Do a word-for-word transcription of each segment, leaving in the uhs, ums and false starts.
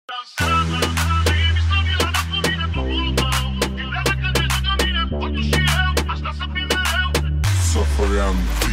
Sofream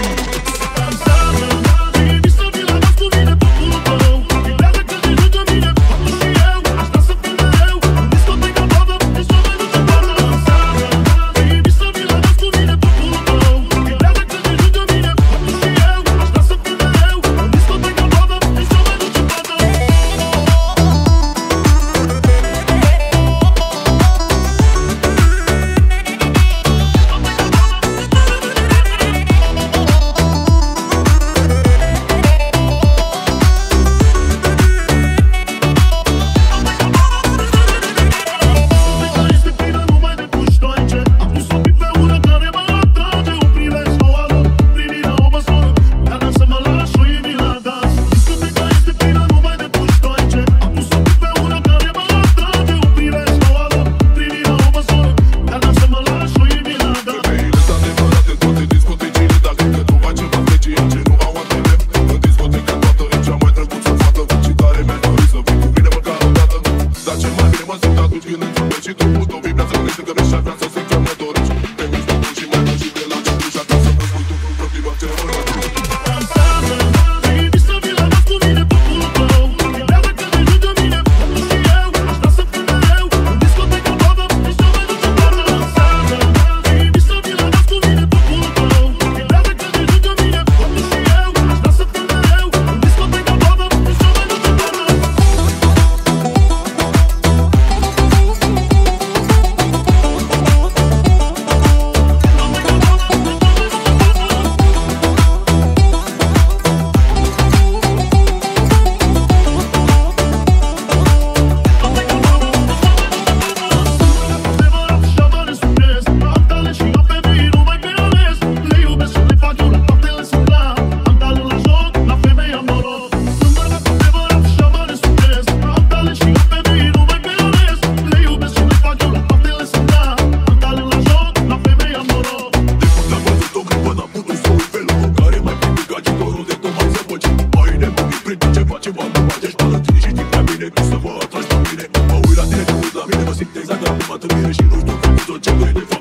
și trupul tău vibrează, gândește că mi-și ar vrea să simt ce mă dorești. Te miști tu și mai mult și de la început și acasă să-mi spui tu proprii doar ce mă dorești. Dansează, baby, să vii la nas cu mine pe pulul tău. Vibrează când te joci de mine, tu și eu. Aș vrea să fii mereu în discotecă toată, nici nu mai duce toată. Dansează, baby, să vii la nas cu mine pe pulul tău. Vibrează când te joci de mine, tu și eu. Aș vrea să fii mereu în discotecă toată, nici nu mai duce toată. Mă uit la tine, te uit la mine, mă simt exact la prima întâlnire și nu știu cum tot ce vrei de fapt.